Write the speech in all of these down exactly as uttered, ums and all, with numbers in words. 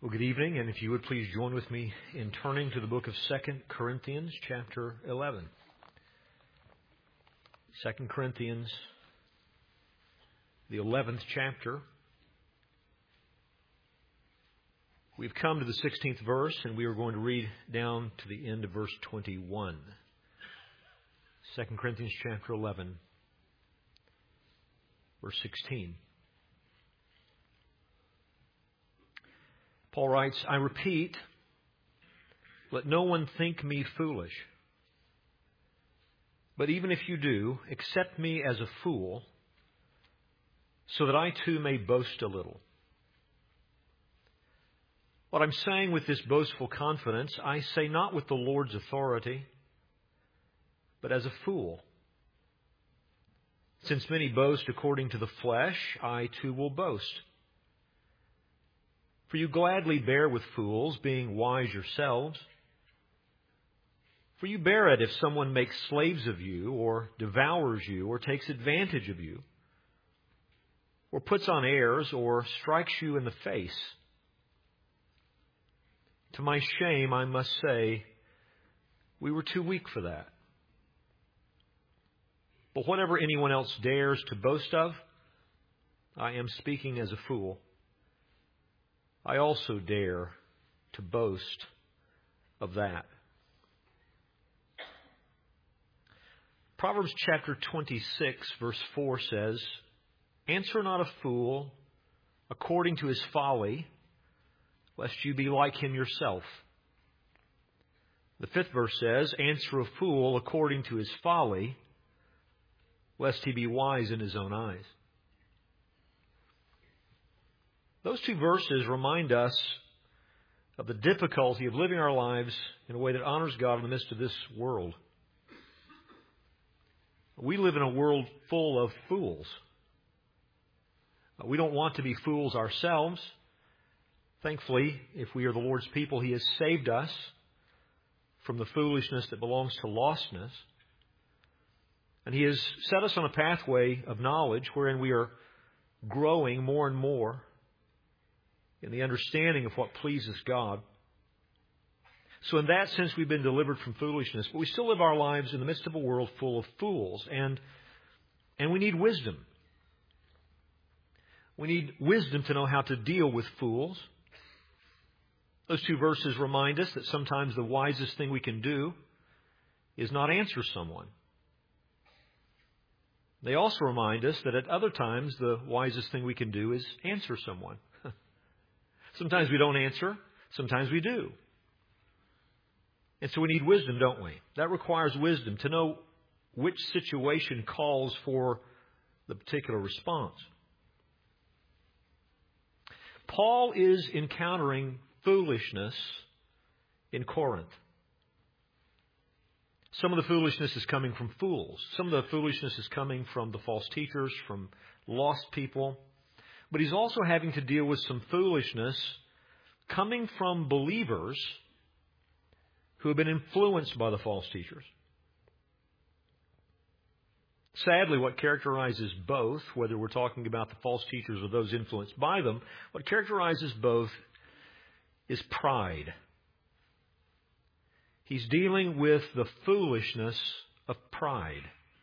Well, good evening, and if you would please join with me in turning to the book of Second Corinthians, chapter eleven. Second Corinthians, the eleventh chapter. We've come to the sixteenth verse, and we are going to read down to the end of verse twenty-one. Second Corinthians, chapter eleven, verse sixteen. Paul writes, I repeat, let no one think me foolish. But even if you do, accept me as a fool, so that I too may boast a little. What I'm saying with this boastful confidence, I say not with the Lord's authority, but as a fool. Since many boast according to the flesh, I too will boast. For you gladly bear with fools, being wise yourselves. For you bear it if someone makes slaves of you, or devours you, or takes advantage of you, or puts on airs, or strikes you in the face. To my shame, I must say, we were too weak for that. But whatever anyone else dares to boast of, I am speaking as a fool. I also dare to boast of that. Proverbs chapter twenty-six, verse four says, Answer not a fool according to his folly, lest you be like him yourself. The fifth verse says, Answer a fool according to his folly, lest he be wise in his own eyes. Those two verses remind us of the difficulty of living our lives in a way that honors God in the midst of this world. We live in a world full of fools. We don't want to be fools ourselves. Thankfully, if we are the Lord's people, He has saved us from the foolishness that belongs to lostness. And He has set us on a pathway of knowledge wherein we are growing more and more in the understanding of what pleases God. So in that sense, we've been delivered from foolishness, but we still live our lives in the midst of a world full of fools, and and we need wisdom. We need wisdom to know how to deal with fools. Those two verses remind us that sometimes the wisest thing we can do is not answer someone. They also remind us that at other times the wisest thing we can do is answer someone. Sometimes we don't answer, sometimes we do. And so we need wisdom, don't we? That requires wisdom to know which situation calls for the particular response. Paul is encountering foolishness in Corinth. Some of the foolishness is coming from fools. Some of the foolishness is coming from the false teachers, from lost people. But he's also having to deal with some foolishness coming from believers who have been influenced by the false teachers. Sadly, what characterizes both, whether we're talking about the false teachers or those influenced by them, what characterizes both is pride. He's dealing with the foolishness of pride.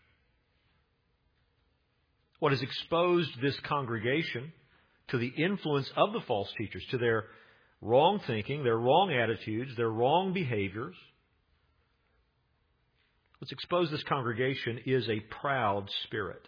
What has exposed this congregation to the influence of the false teachers, to their wrong thinking, their wrong attitudes, their wrong behaviors. What's exposed this congregation is a proud spirit.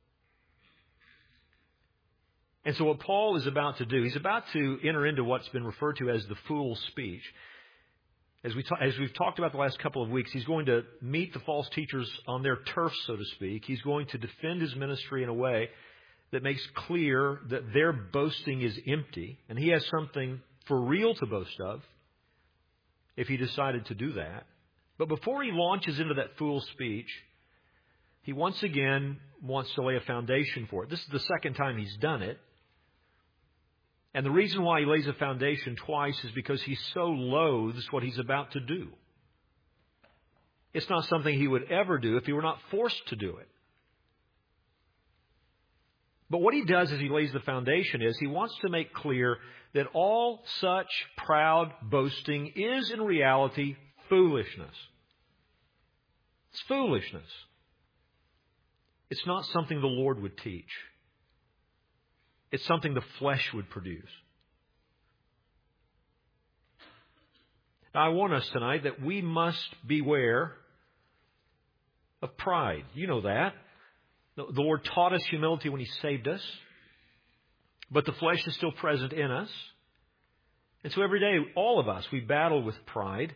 And so what Paul is about to do, he's about to enter into what's been referred to as the fool's speech. As, we ta- as we've talked about the last couple of weeks, he's going to meet the false teachers on their turf, so to speak. He's going to defend his ministry in a way that makes clear that their boasting is empty, and he has something for real to boast of if he decided to do that. But before he launches into that fool's speech, he once again wants to lay a foundation for it. This is the second time he's done it. And the reason why he lays a foundation twice is because he so loathes what he's about to do. It's not something he would ever do if he were not forced to do it. But what he does as he lays the foundation is he wants to make clear that all such proud boasting is in reality foolishness. It's foolishness. It's not something the Lord would teach. It's something the flesh would produce. Now, I want us tonight that we must beware of pride. You know that. The Lord taught us humility when He saved us. But the flesh is still present in us. And so every day, all of us, we battle with pride.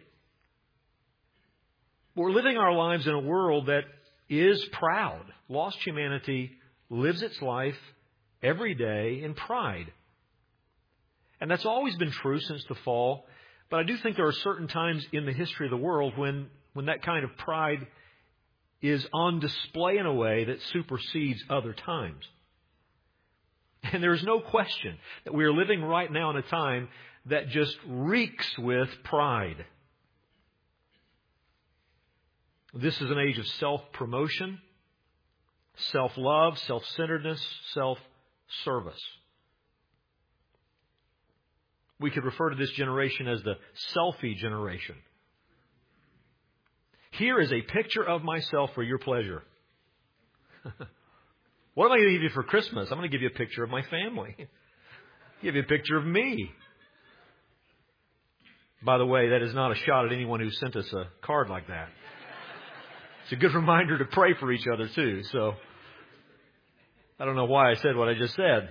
We're living our lives in a world that is proud. Lost humanity lives its life every day in pride. And that's always been true since the fall. But I do think there are certain times in the history of the world when, when that kind of pride is on display in a way that supersedes other times. And there is no question that we are living right now in a time that just reeks with pride. This is an age of self-promotion, self-love, self-centeredness, self-service. We could refer to this generation as the selfie generation. Here is a picture of myself for your pleasure. What am I going to give you for Christmas? I'm going to give you a picture of my family. Give you a picture of me. By the way, that is not a shot at anyone who sent us a card like that. It's a good reminder to pray for each other too. So I don't know why I said what I just said.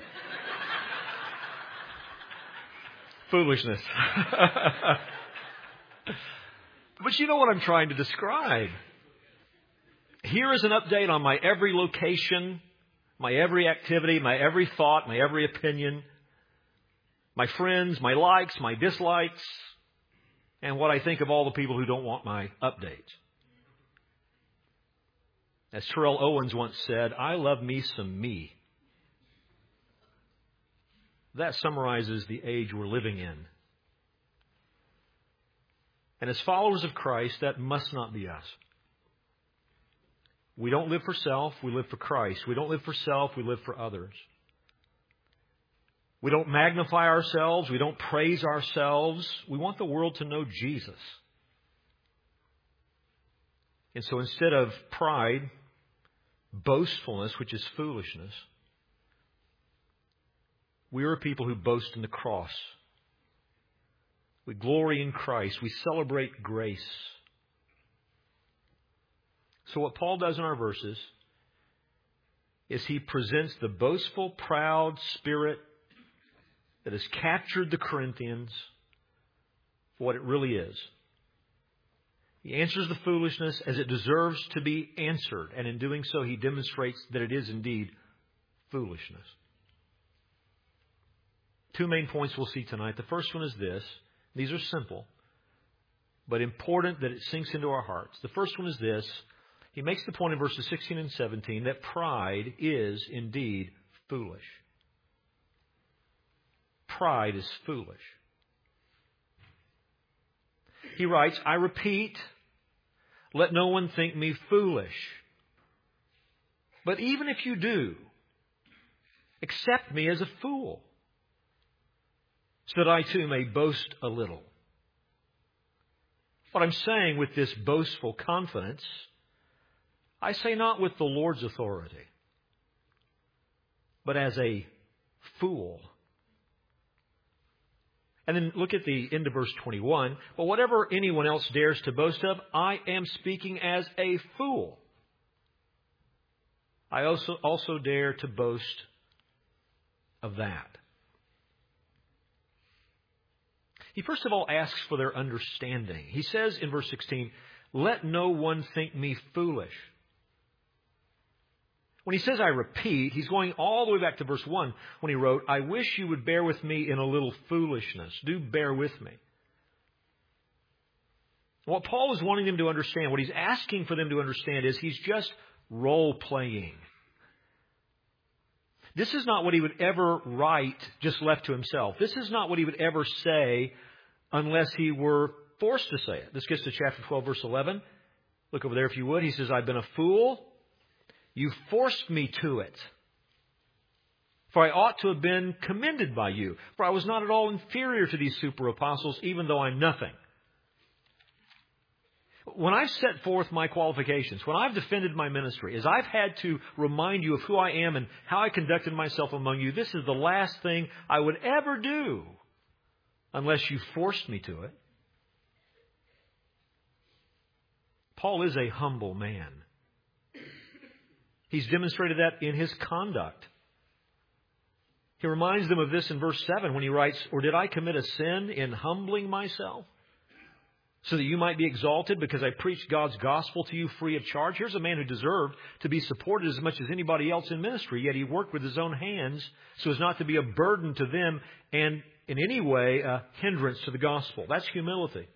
Foolishness. But you know what I'm trying to describe. Here is an update on my every location, my every activity, my every thought, my every opinion, my friends, my likes, my dislikes, and what I think of all the people who don't want my updates. As Terrell Owens once said, I love me some me. That summarizes the age we're living in. And as followers of Christ, that must not be us. We don't live for self, we live for Christ. We don't live for self, we live for others. We don't magnify ourselves, we don't praise ourselves. We want the world to know Jesus. And so instead of pride, boastfulness, which is foolishness, we are a people who boast in the cross. We glory in Christ. We celebrate grace. So what Paul does in our verses is he presents the boastful, proud spirit that has captured the Corinthians for what it really is. He answers the foolishness as it deserves to be answered. And in doing so, he demonstrates that it is indeed foolishness. Two main points we'll see tonight. The first one is this. These are simple, but important that it sinks into our hearts. The first one is this. He makes the point in verses sixteen and seventeen that pride is indeed foolish. Pride is foolish. He writes, I repeat, let no one think me foolish. But even if you do, accept me as a fool, so that I too may boast a little. What I'm saying with this boastful confidence, I say not with the Lord's authority, but as a fool. And then look at the end of verse twenty-one. But whatever anyone else dares to boast of, I am speaking as a fool. I also, also dare to boast of that. He first of all asks for their understanding. He says in verse sixteen, let no one think me foolish. When he says I repeat, he's going all the way back to verse one when he wrote, I wish you would bear with me in a little foolishness. Do bear with me. What Paul is wanting them to understand, what he's asking for them to understand is he's just role-playing. This is not what he would ever write just left to himself. This is not what he would ever say unless he were forced to say it. This gets to chapter twelve, verse eleven. Look over there if you would. He says, I've been a fool. You forced me to it. For I ought to have been commended by you. For I was not at all inferior to these super apostles, even though I'm nothing. When I've set forth my qualifications, when I've defended my ministry, as I've had to remind you of who I am and how I conducted myself among you, this is the last thing I would ever do unless you forced me to it. Paul is a humble man. He's demonstrated that in his conduct. He reminds them of this in verse seven when he writes, "Or did I commit a sin in humbling myself, so that you might be exalted because I preached God's gospel to you free of charge?" Here's a man who deserved to be supported as much as anybody else in ministry, yet he worked with his own hands so as not to be a burden to them and in any way a hindrance to the gospel. That's humility.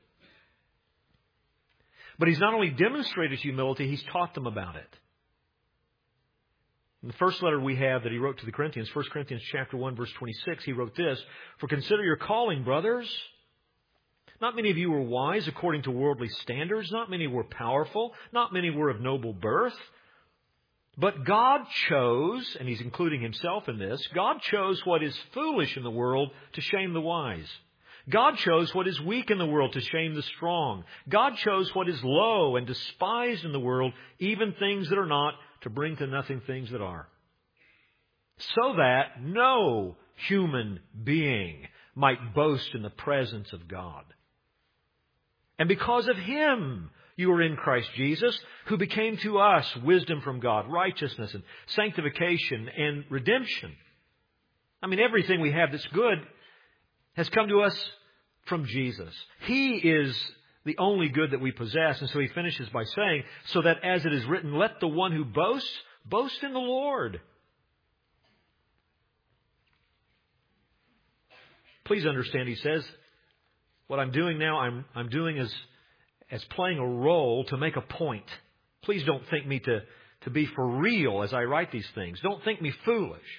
But he's not only demonstrated humility, he's taught them about it. In the first letter we have that he wrote to the Corinthians, First Corinthians chapter one, verse twenty-six, he wrote this, "For consider your calling, brothers. Not many of you were wise according to worldly standards. Not many were powerful. Not many were of noble birth. But God chose," and he's including himself in this, "God chose what is foolish in the world to shame the wise. God chose what is weak in the world to shame the strong. God chose what is low and despised in the world, even things that are not, to bring to nothing things that are, so that no human being might boast in the presence of God. And because of Him, you are in Christ Jesus, who became to us wisdom from God, righteousness and sanctification and redemption." I mean, everything we have that's good has come to us from Jesus. He is the only good that we possess. And so he finishes by saying, "So that as it is written, let the one who boasts, boast in the Lord." Please understand, he says, what I'm doing now, I'm, I'm doing as, as playing a role to make a point. Please don't think me to, to be for real as I write these things. Don't think me foolish.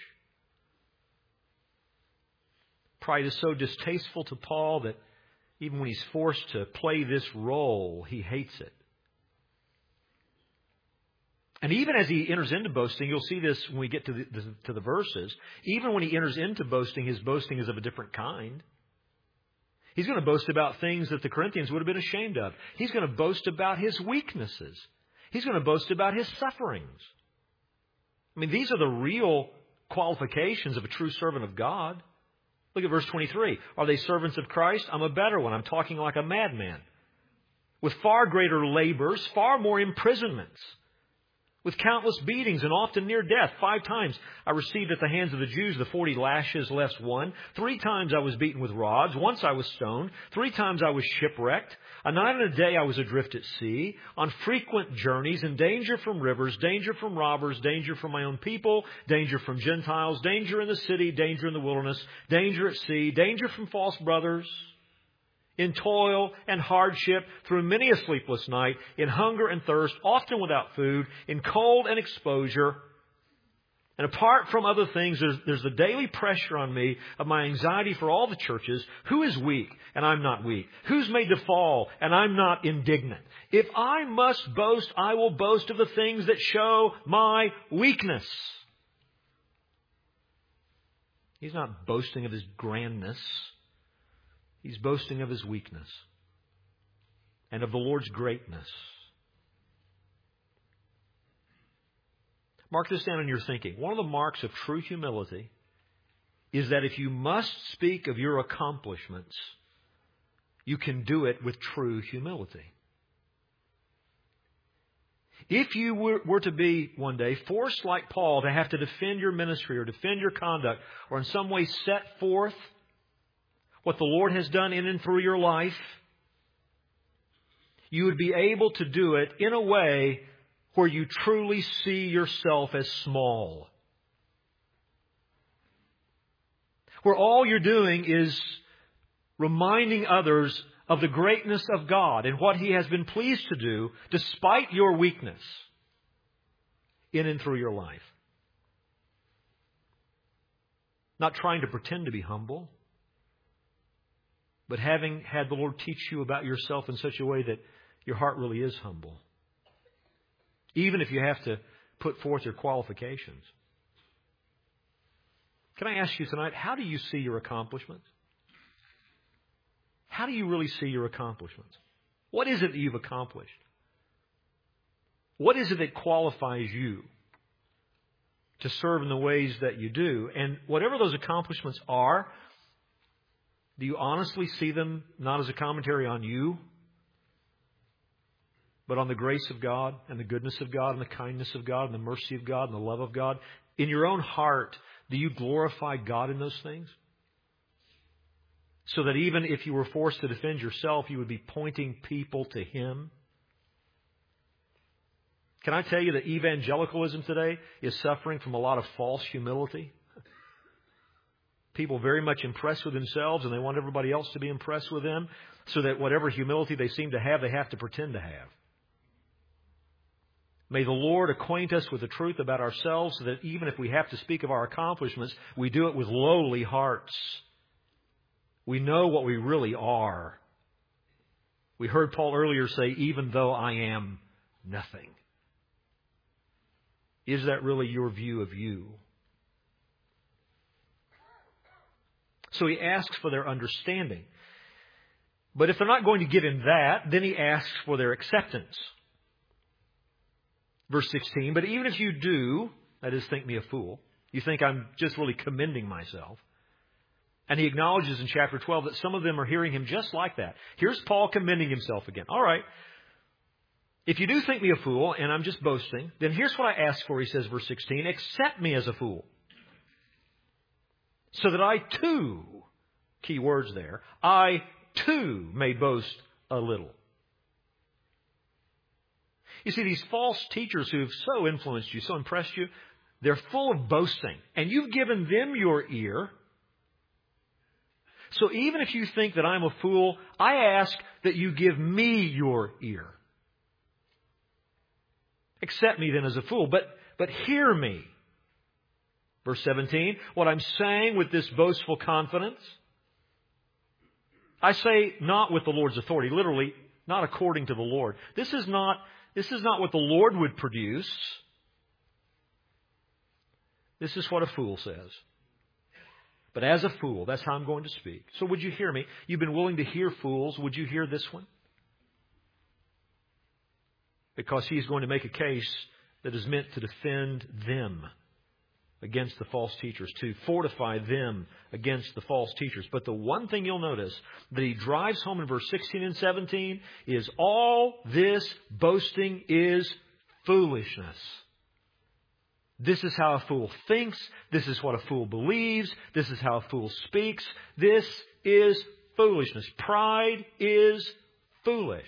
Pride is so distasteful to Paul that even when he's forced to play this role, he hates it. And even as he enters into boasting, you'll see this when we get to the, the, to the verses. Even when he enters into boasting, his boasting is of a different kind. He's going to boast about things that the Corinthians would have been ashamed of. He's going to boast about his weaknesses. He's going to boast about his sufferings. I mean, these are the real qualifications of a true servant of God. Look at verse twenty-three. "Are they servants of Christ? I'm a better one. I'm talking like a madman. With far greater labors, far more imprisonments. With countless beatings and often near death. Five times I received at the hands of the Jews the forty lashes less one. Three times I was beaten with rods. Once I was stoned. Three times I was shipwrecked. A night and a day I was adrift at sea. On frequent journeys, in danger from rivers, danger from robbers, danger from my own people, danger from Gentiles, danger in the city, danger in the wilderness, danger at sea, danger from false brothers. In toil and hardship, through many a sleepless night, in hunger and thirst, often without food, in cold and exposure. And apart from other things, there's, there's the daily pressure on me of my anxiety for all the churches. Who is weak and I'm not weak? Who's made to fall and I'm not indignant? If I must boast, I will boast of the things that show my weakness." He's not boasting of his grandness. He's boasting of his weakness and of the Lord's greatness. Mark this down in your thinking. One of the marks of true humility is that if you must speak of your accomplishments, you can do it with true humility. If you were, were to be one day forced like Paul to have to defend your ministry or defend your conduct or in some way set forth what the Lord has done in and through your life, you would be able to do it in a way where you truly see yourself as small. Where all you're doing is reminding others of the greatness of God and what He has been pleased to do despite your weakness in and through your life. Not trying to pretend to be humble, but having had the Lord teach you about yourself in such a way that your heart really is humble. Even if you have to put forth your qualifications. Can I ask you tonight, how do you see your accomplishments? How do you really see your accomplishments? What is it that you've accomplished? What is it that qualifies you to serve in the ways that you do? And whatever those accomplishments are, do you honestly see them not as a commentary on you, but on the grace of God and the goodness of God and the kindness of God and the mercy of God and the love of God? In your own heart, do you glorify God in those things? So that even if you were forced to defend yourself, you would be pointing people to Him? Can I tell you that evangelicalism today is suffering from a lot of false humility? People very much impressed with themselves, and they want everybody else to be impressed with them, so that whatever humility they seem to have, they have to pretend to have. May the Lord acquaint us with the truth about ourselves, so that even if we have to speak of our accomplishments, we do it with lowly hearts. We know what we really are. We heard Paul earlier say, even though I am nothing. Is that really your view of you? So he asks for their understanding. But if they're not going to give him that, then he asks for their acceptance. Verse sixteen, but even if you do, that is, think me a fool, you think I'm just really commending myself. And he acknowledges in chapter twelve that some of them are hearing him just like that. Here's Paul commending himself again. All right. If you do think me a fool, and I'm just boasting, then here's what I ask for, he says, verse sixteen, accept me as a fool, so that I too, key words there, I too may boast a little. You see, these false teachers who've so influenced you, so impressed you, they're full of boasting, and you've given them your ear. So even if you think that I'm a fool, I ask that you give me your ear. Accept me then as a fool, but, but hear me. Verse seventeen, what I'm saying with this boastful confidence, I say not with the Lord's authority, literally, not according to the Lord. This is not, this is not what the Lord would produce. This is what a fool says. But as a fool, that's how I'm going to speak. So would you hear me? You've been willing to hear fools. Would you hear this one? Because he's going to make a case that is meant to defend them against the false teachers, to fortify them against the false teachers. But the one thing you'll notice that he drives home in verse sixteen and seventeen is all this boasting is foolishness. This is how a fool thinks. This is what a fool believes. This is how a fool speaks. This is foolishness. Pride is foolish.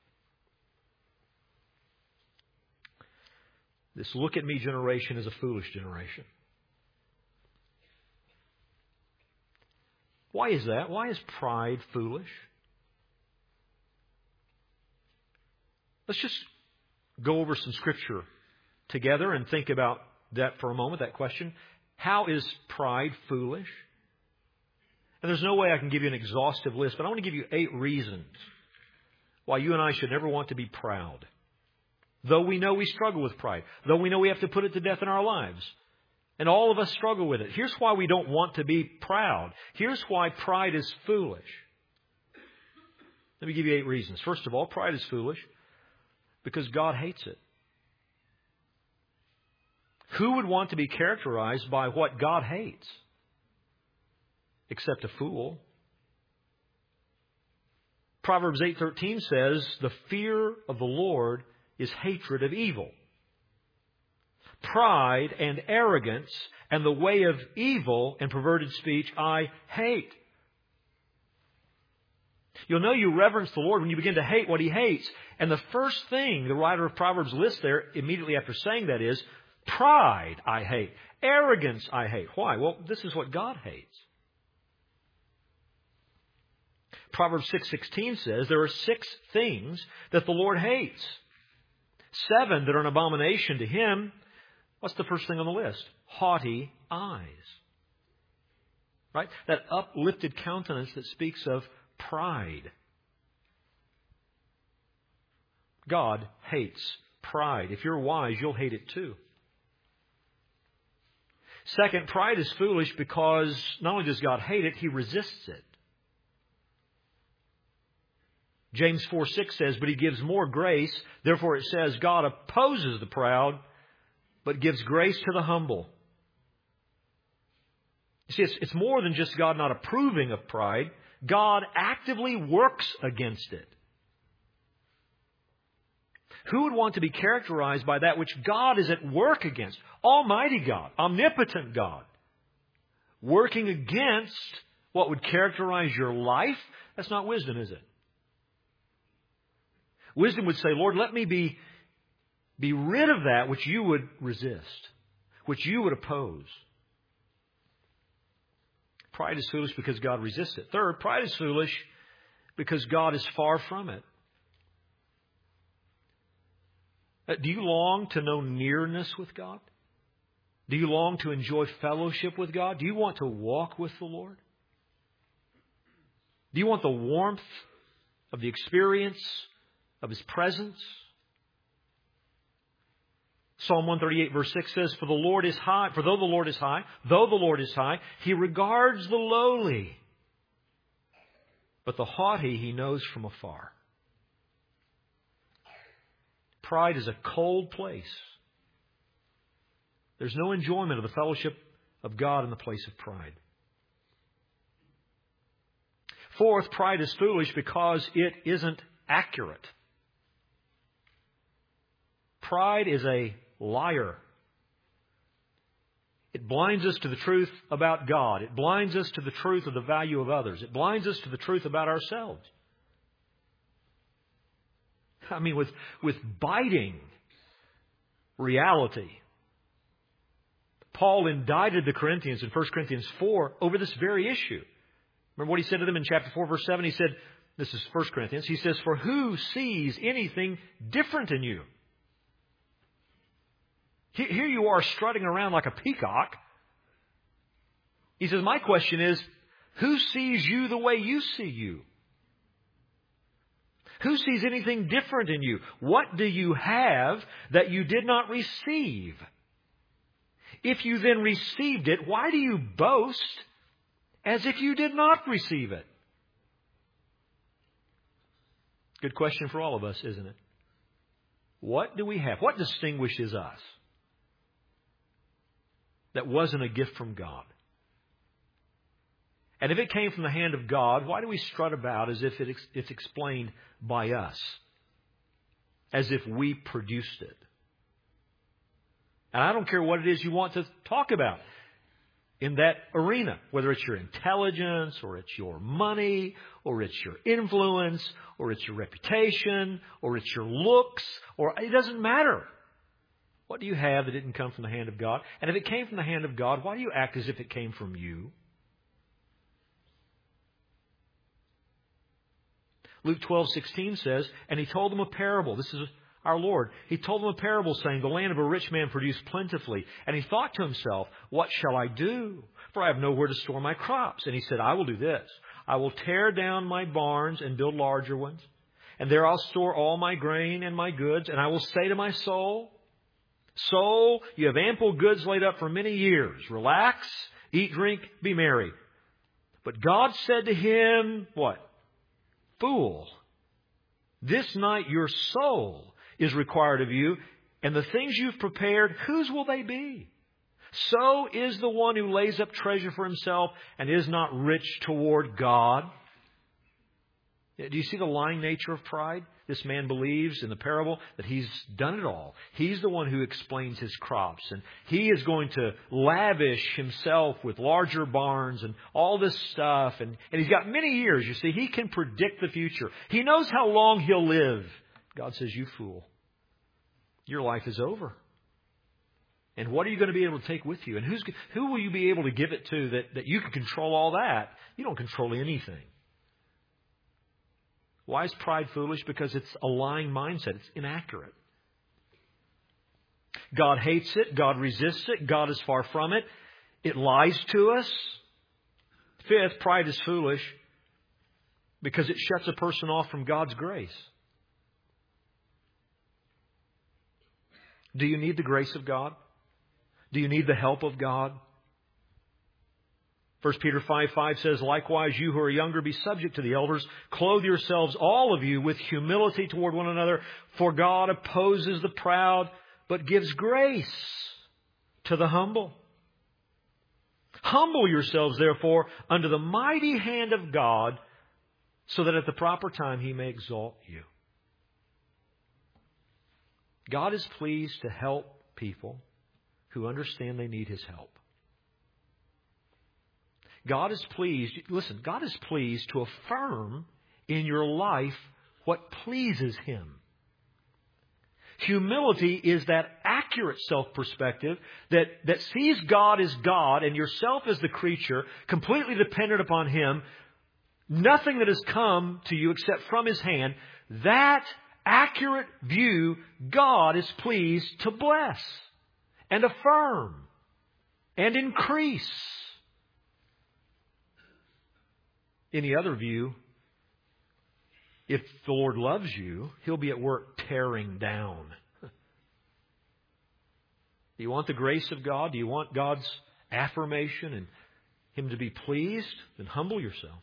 This look at me generation is a foolish generation. Why is that? Why is pride foolish? Let's just go over some scripture together and think about that for a moment, that question. How is pride foolish? And there's no way I can give you an exhaustive list, but I want to give you eight reasons why you and I should never want to be proud. Though we know we struggle with pride. Though we know we have to put it to death in our lives. And all of us struggle with it. Here's why we don't want to be proud. Here's why pride is foolish. Let me give you eight reasons. First of all, pride is foolish because God hates it. Who would want to be characterized by what God hates? Except a fool. Proverbs eight thirteen says, the fear of the Lord is hatred of evil. Pride and arrogance and the way of evil and perverted speech I hate. You'll know you reverence the Lord when you begin to hate what He hates. And the first thing the writer of Proverbs lists there immediately after saying that is, pride I hate. Arrogance I hate. Why? Well, this is what God hates. Proverbs six sixteen says there are six things that the Lord hates. Seven that are an abomination to Him. What's the first thing on the list? Haughty eyes. Right? That uplifted countenance that speaks of pride. God hates pride. If you're wise, you'll hate it too. Second, pride is foolish because not only does God hate it, He resists it. James four six says, but He gives more grace. Therefore it says, God opposes the proud, but gives grace to the humble. You see, it's, it's more than just God not approving of pride. God actively works against it. Who would want to be characterized by that which God is at work against? Almighty God, omnipotent God, working against what would characterize your life? That's not wisdom, is it? Wisdom would say, Lord, let me be, be rid of that which you would resist, which you would oppose. Pride is foolish because God resists it. Third, pride is foolish because God is far from it. Do you long to know nearness with God? Do you long to enjoy fellowship with God? Do you want to walk with the Lord? Do you want the warmth of the experience of His presence? Psalm one thirty-eight verse six says, For the Lord is high, for though the Lord is high, though the Lord is high, He regards the lowly, but the haughty He knows from afar. Pride is a cold place. There's no enjoyment of the fellowship of God in the place of pride. Fourth, pride is foolish because it isn't accurate. Pride is a liar. It blinds us to the truth about God. It blinds us to the truth of the value of others. It blinds us to the truth about ourselves. I mean, with, with biting reality. Paul indicted the Corinthians in First Corinthians four over this very issue. Remember what he said to them in chapter four, verse seven? He said, this is First Corinthians, he says, For who sees anything different in you? Here you are strutting around like a peacock. He says, my question is, who sees you the way you see you? Who sees anything different in you? What do you have that you did not receive? If you then received it, why do you boast as if you did not receive it? Good question for all of us, isn't it? What do we have? What distinguishes us that wasn't a gift from God? And if it came from the hand of God, why do we strut about as if it's explained by us? As if we produced it. And I don't care what it is you want to talk about in that arena. Whether it's your intelligence, or it's your money, or it's your influence, or it's your reputation, or it's your looks, or it doesn't matter. What do you have that didn't come from the hand of God? And if it came from the hand of God, why do you act as if it came from you? Luke twelve sixteen says, and He told them a parable. This is our Lord. He told them a parable saying, the land of a rich man produced plentifully. And he thought to himself, what shall I do? For I have nowhere to store my crops. And he said, I will do this. I will tear down my barns and build larger ones. And there I'll store all my grain and my goods. And I will say to my soul, soul, you have ample goods laid up for many years. Relax, eat, drink, be merry. But God said to him, what? Fool, this night your soul is required of you, and the things you've prepared, whose will they be? So is the one who lays up treasure for himself and is not rich toward God. Do you see the lying nature of pride? This man believes in the parable that he's done it all. He's the one who explains his crops. And he is going to lavish himself with larger barns and all this stuff. And, and he's got many years. You see, he can predict the future. He knows how long he'll live. God says, you fool. Your life is over. And what are you going to be able to take with you? And who's, who will you be able to give it to that, that you can control all that? You don't control anything. Why is pride foolish? Because it's a lying mindset. It's inaccurate. God hates it. God resists it. God is far from it. It lies to us. Fifth, pride is foolish because it shuts a person off from God's grace. Do you need the grace of God? Do you need the help of God? First Peter five five says, likewise, you who are younger, be subject to the elders. Clothe yourselves, all of you, with humility toward one another. For God opposes the proud, but gives grace to the humble. Humble yourselves, therefore, under the mighty hand of God, so that at the proper time He may exalt you. God is pleased to help people who understand they need His help. God is pleased, listen, God is pleased to affirm in your life what pleases Him. Humility is that accurate self-perspective that, that sees God as God and yourself as the creature, completely dependent upon Him, nothing that has come to you except from His hand. That accurate view, God is pleased to bless and affirm and increase. Any other view, if the Lord loves you, He'll be at work tearing down. Do you want the grace of God? Do you want God's affirmation and Him to be pleased? Then humble yourself.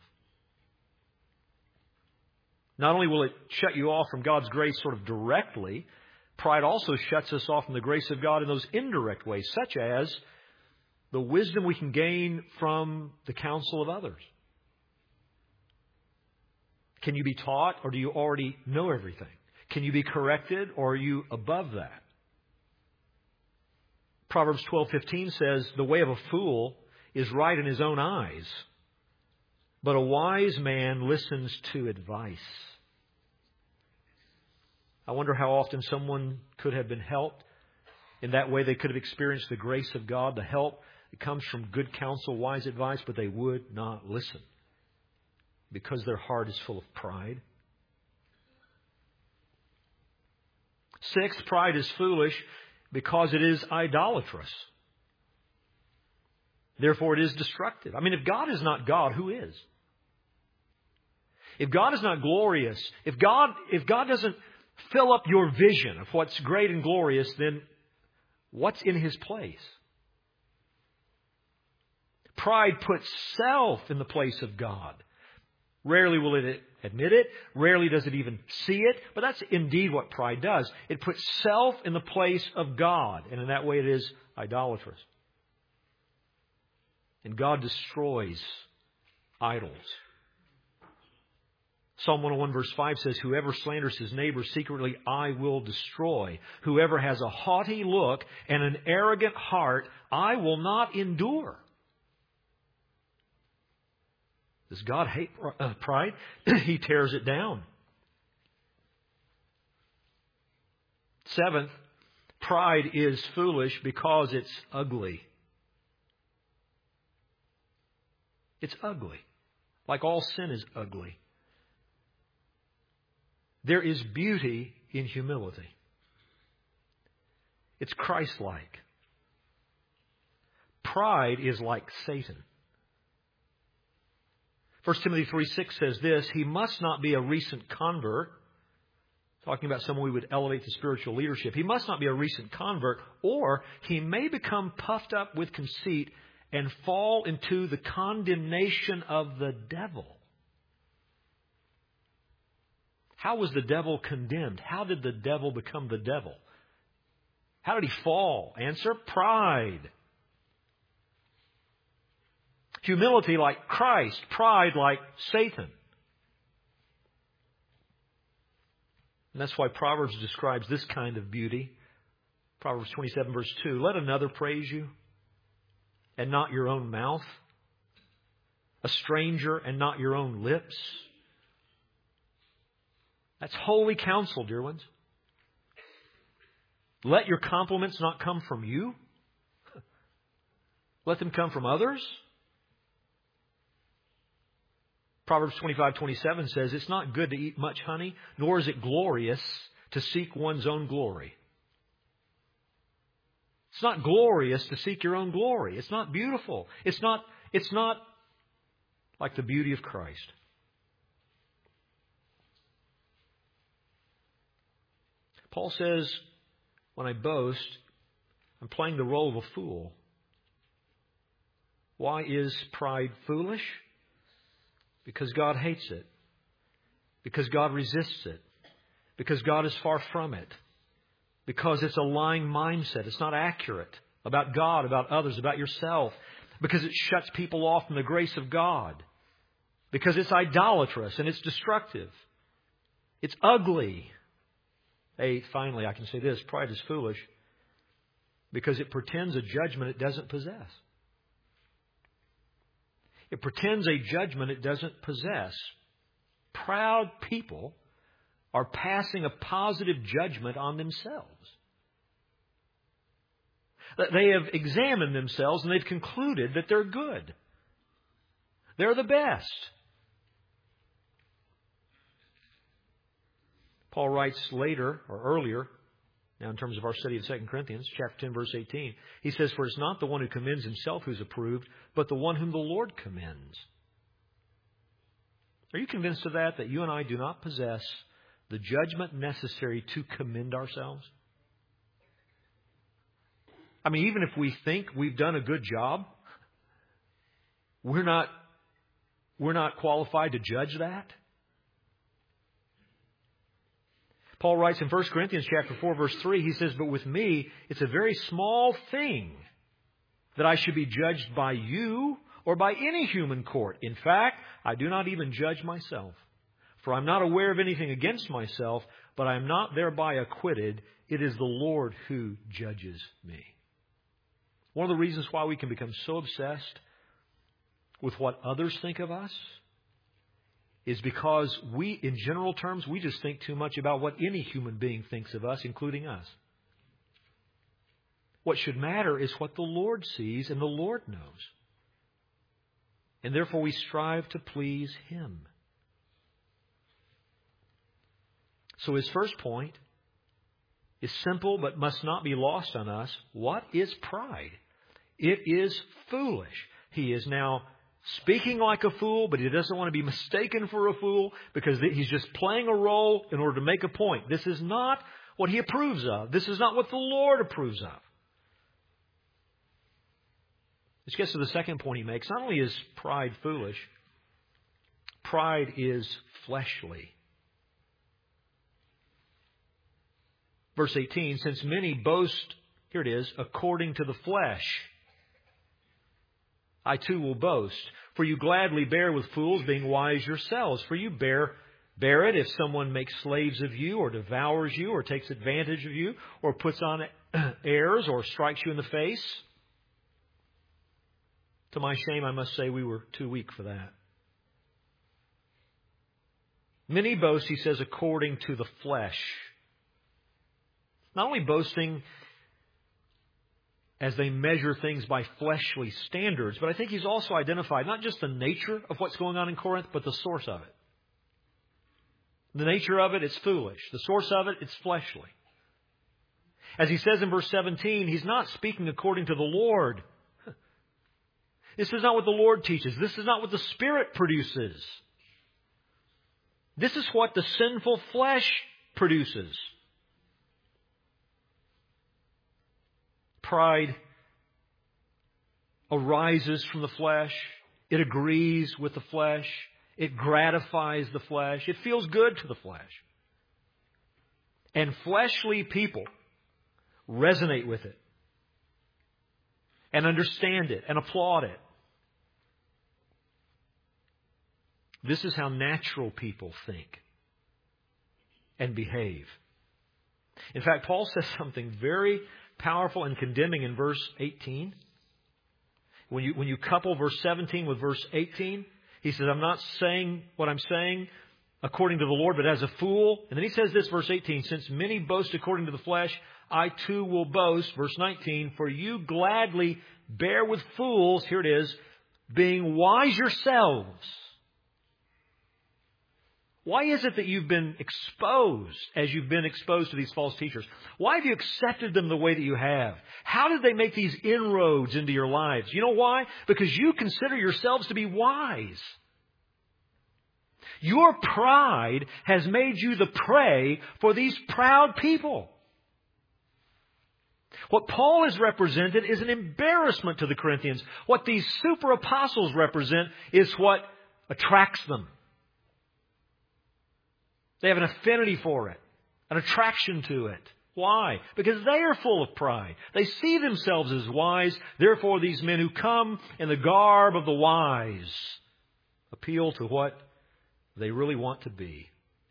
Not only will it shut you off from God's grace sort of directly, pride also shuts us off from the grace of God in those indirect ways, such as the wisdom we can gain from the counsel of others. Can you be taught, or do you already know everything? Can you be corrected, or are you above that? Proverbs twelve fifteen says, the way of a fool is right in his own eyes, but a wise man listens to advice. I wonder how often someone could have been helped. In that way, they could have experienced the grace of God, the help that comes from good counsel, wise advice, but they would not listen because their heart is full of pride. Sixth, pride is foolish because it is idolatrous. Therefore, it is destructive. I mean, if God is not God, who is? If God is not glorious, if God, if God doesn't fill up your vision of what's great and glorious, then what's in His place? Pride puts self in the place of God. Rarely will it admit it. Rarely does it even see it. But that's indeed what pride does. It puts self in the place of God. And in that way it is idolatrous. And God destroys idols. Psalm one oh one verse five says, whoever slanders his neighbor secretly, I will destroy. Whoever has a haughty look and an arrogant heart, I will not endure. Does God hate pride? He tears it down. Seventh, pride is foolish because it's ugly. It's ugly. Like all sin is ugly. There is beauty in humility. It's Christ-like. Pride is like Satan. First Timothy three six says this, he must not be a recent convert. Talking about someone we would elevate to spiritual leadership. He must not be a recent convert, or he may become puffed up with conceit and fall into the condemnation of the devil. How was the devil condemned? How did the devil become the devil? How did he fall? Answer, pride. Humility like Christ, pride like Satan. And that's why Proverbs describes this kind of beauty. Proverbs twenty-seven verse two, let another praise you and not your own mouth, a stranger and not your own lips. That's holy counsel, dear ones. Let your compliments not come from you. Let them come from others. Proverbs twenty-five twenty-seven says, it's not good to eat much honey, nor is it glorious to seek one's own glory. It's not glorious to seek your own glory. It's not beautiful. It's not, it's not like the beauty of Christ. Paul says, when I boast, I'm playing the role of a fool. Why is pride foolish? Because God hates it. Because God resists it. Because God is far from it. Because it's a lying mindset. It's not accurate about God, about others, about yourself. Because it shuts people off from the grace of God. Because it's idolatrous and it's destructive. It's ugly. Eighth, finally, I can say this. Pride is foolish because it pretends a judgment it doesn't possess. It pretends a judgment it doesn't possess. Proud people are passing a positive judgment on themselves. They have examined themselves and they've concluded that they're good. They're the best. Paul writes later or earlier, now in terms of our study of Second Corinthians, chapter ten, verse eighteen, he says, "For it's not the one who commends himself who's approved, but the one whom the Lord commends." Are you convinced of that, that you and I do not possess the judgment necessary to commend ourselves? I mean, even if we think we've done a good job, we're not, we're not qualified to judge that. Paul writes in First Corinthians chapter four, verse three, he says, "But with me, it's a very small thing that I should be judged by you or by any human court. In fact, I do not even judge myself. For I'm not aware of anything against myself, but I am not thereby acquitted. It is the Lord who judges me." One of the reasons why we can become so obsessed with what others think of us is because we, in general terms, we just think too much about what any human being thinks of us, including us. What should matter is what the Lord sees and the Lord knows. And therefore we strive to please Him. So his first point is simple but must not be lost on us. What is pride? It is foolish. He is now speaking like a fool, but he doesn't want to be mistaken for a fool because he's just playing a role in order to make a point. This is not what he approves of. This is not what the Lord approves of. Which gets to the second point he makes. Not only is pride foolish, pride is fleshly. Verse eighteen, "Since many boast," here it is, "according to the flesh, I too will boast. For you gladly bear with fools, being wise yourselves. For you bear, bear it if someone makes slaves of you, or devours you, or takes advantage of you, or puts on airs, or strikes you in the face. To my shame, I must say we were too weak for that." Many boast, he says, according to the flesh. Not only boasting as they measure things by fleshly standards, but I think he's also identified not just the nature of what's going on in Corinth, but the source of it. The nature of it, it's foolish. The source of it, it's fleshly. As he says in verse seventeen, he's not speaking according to the Lord. This is not what the Lord teaches. This is not what the Spirit produces. This is what the sinful flesh produces. Pride arises from the flesh. It agrees with the flesh. It gratifies the flesh. It feels good to the flesh. And fleshly people resonate with it and understand it and applaud it. This is how natural people think and behave. In fact, Paul says something very powerful and condemning in verse eighteen. When you, when you couple verse seventeen with verse eighteen, he says, "I'm not saying what I'm saying according to the Lord, but as a fool." And then he says this, verse eighteen, "Since many boast according to the flesh, I too will boast." Verse nineteen, "For you gladly bear with fools," here it is, "being wise yourselves." Why is it that you've been exposed as you've been exposed to these false teachers? Why have you accepted them the way that you have? How did they make these inroads into your lives? You know why? Because you consider yourselves to be wise. Your pride has made you the prey for these proud people. What Paul has represented is an embarrassment to the Corinthians. What these super apostles represent is what attracts them. They have an affinity for it, an attraction to it. Why? Because they are full of pride. They see themselves as wise. Therefore, these men who come in the garb of the wise appeal to what they really want to be.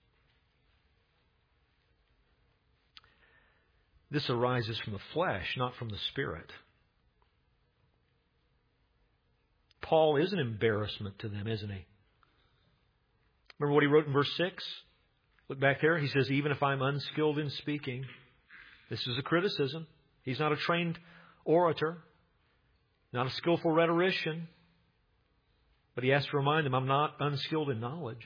This arises from the flesh, not from the Spirit. Paul is an embarrassment to them, isn't he? Remember what he wrote in verse six? Look back there. He says, even if I'm unskilled in speaking, this is a criticism. He's not a trained orator, not a skillful rhetorician. But he has to remind them, I'm not unskilled in knowledge.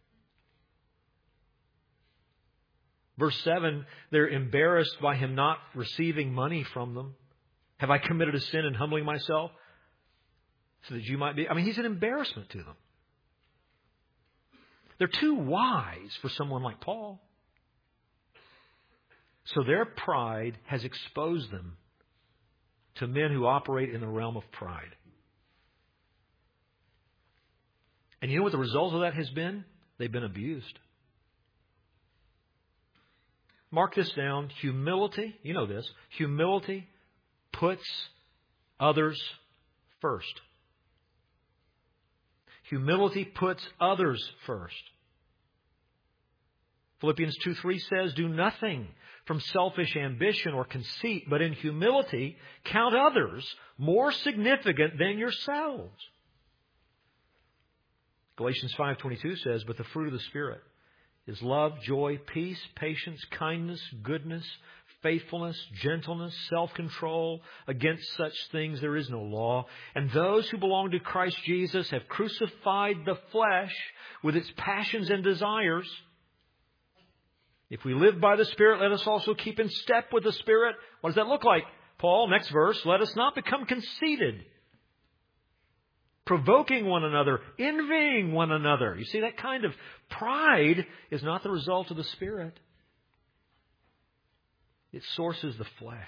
Verse seven, they're embarrassed by him not receiving money from them. Have I committed a sin in humbling myself so that you might be? I mean, he's an embarrassment to them. They're too wise for someone like Paul. So their pride has exposed them to men who operate in the realm of pride. And you know what the result of that has been? They've been abused. Mark this down. Humility, you know this, humility puts others first. Humility puts others first. Philippians two three says, do nothing from selfish ambition or conceit, but in humility count others more significant than yourselves. Galatians five twenty-two says, but the fruit of the Spirit is love, joy, peace, patience, kindness, goodness, faithfulness, gentleness, self-control. Against such things there is no law. And those who belong to Christ Jesus have crucified the flesh with its passions and desires. If we live by the Spirit, let us also keep in step with the Spirit. What does that look like? Paul, next verse, let us not become conceited, provoking one another, envying one another. You see, that kind of pride is not the result of the Spirit. It sources the flesh.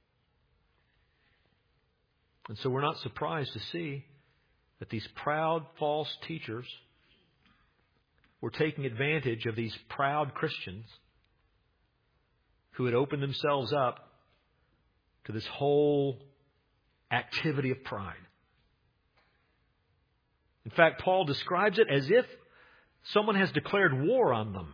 And so we're not surprised to see that these proud false teachers were taking advantage of these proud Christians who had opened themselves up to this whole activity of pride. In fact, Paul describes it as if someone has declared war on them.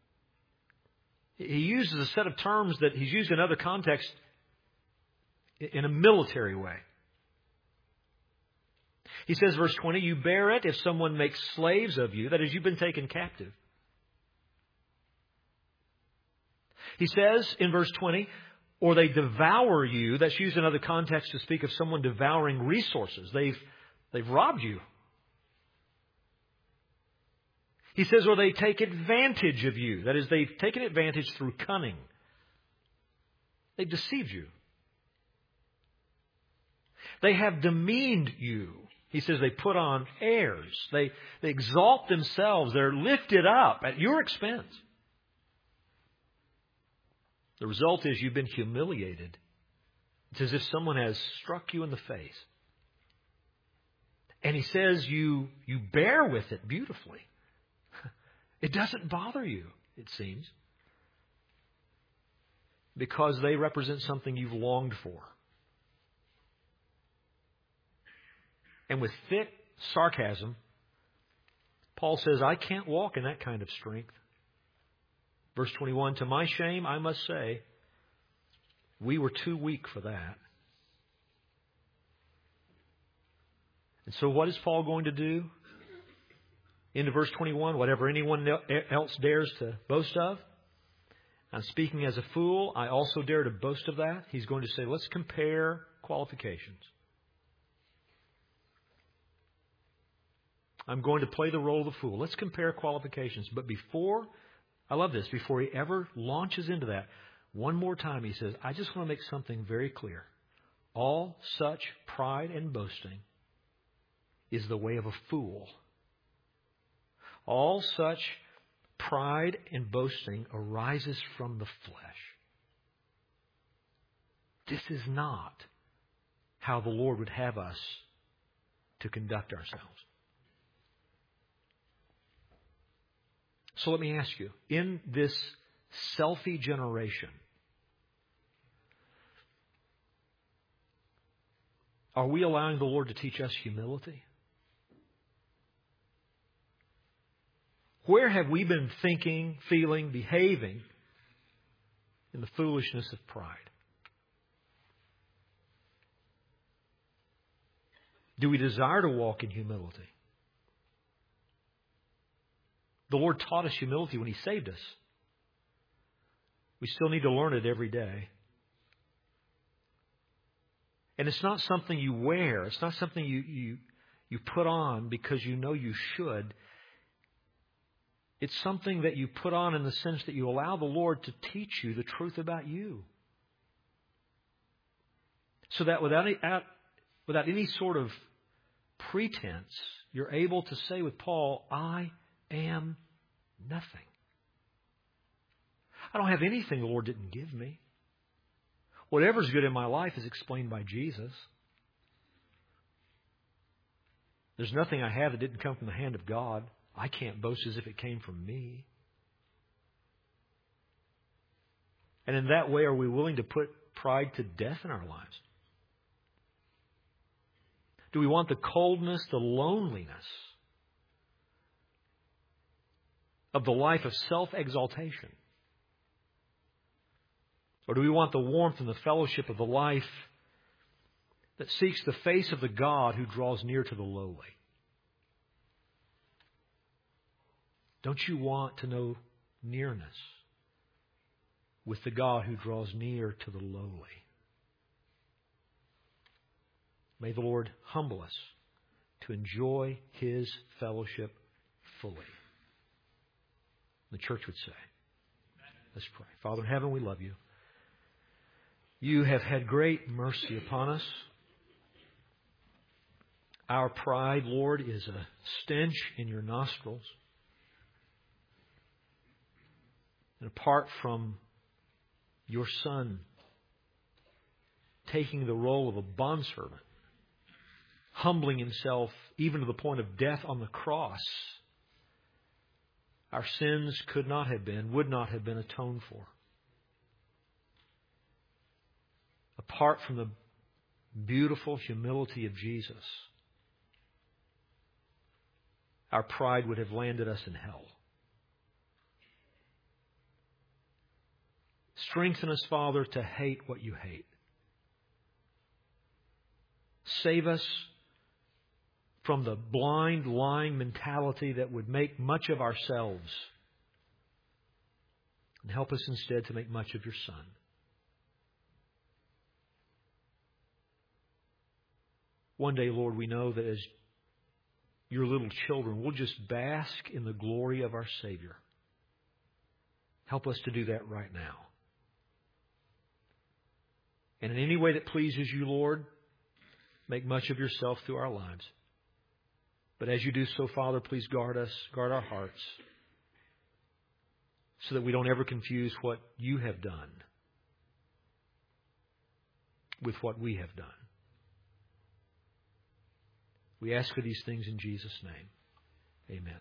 He uses a set of terms that he's used in other contexts in a military way. He says, verse twenty, you bear it if someone makes slaves of you, that is, you've been taken captive. He says in verse twenty, or they devour you. That's used in other contexts to speak of someone devouring resources. They've, they've robbed you. He says, or they take advantage of you. That is, they've taken advantage through cunning. They've deceived you. They have demeaned you. He says they put on airs. They, they exalt themselves. They're lifted up at your expense. The result is you've been humiliated. It's as if someone has struck you in the face. And he says you, you bear with it beautifully. It doesn't bother you, it seems, because they represent something you've longed for. And with thick sarcasm, Paul says, I can't walk in that kind of strength. Verse twenty-one, to my shame, I must say, we were too weak for that. And so what is Paul going to do? Into verse twenty-one, whatever anyone else dares to boast of, I'm speaking as a fool, I also dare to boast of that. He's going to say, let's compare qualifications. I'm going to play the role of the fool. Let's compare qualifications. But before, I love this, before he ever launches into that, one more time he says, I just want to make something very clear. All such pride and boasting is the way of a fool. All such pride and boasting arises from the flesh. This is not how the Lord would have us to conduct ourselves. So let me ask you, in this selfie generation, are we allowing the Lord to teach us humility? Where have we been thinking, feeling, behaving in the foolishness of pride? Do we desire to walk in humility? The Lord taught us humility when He saved us. We still need to learn it every day. And it's not something you wear. It's not something you, you, you put on because you know you should. It's something that you put on in the sense that you allow the Lord to teach you the truth about you. So that without any, without any sort of pretense, you're able to say with Paul, I am nothing. I don't have anything the Lord didn't give me. Whatever's good in my life is explained by Jesus. There's nothing I have that didn't come from the hand of God. I can't boast as if it came from me. And in that way, are we willing to put pride to death in our lives? Do we want the coldness, the loneliness of the life of self-exaltation? Or do we want the warmth and the fellowship of the life that seeks the face of the God who draws near to the lowly? Don't you want to know nearness with the God who draws near to the lowly? May the Lord humble us to enjoy His fellowship fully. The church would say. Let's pray. Father in heaven, we love you. You have had great mercy upon us. Our pride, Lord, is a stench in your nostrils. And apart from your Son taking the role of a bondservant, humbling Himself even to the point of death on the cross, our sins could not have been, would not have been atoned for. Apart from the beautiful humility of Jesus, our pride would have landed us in hell. Strengthen us, Father, to hate what you hate. Save us from the blind, lying mentality that would make much of ourselves. And help us instead to make much of your Son. One day, Lord, we know that as your little children, we'll just bask in the glory of our Savior. Help us to do that right now. And in any way that pleases you, Lord, make much of yourself through our lives. But as you do so, Father, please guard us, guard our hearts, so that we don't ever confuse what you have done with what we have done. We ask for these things in Jesus' name. Amen.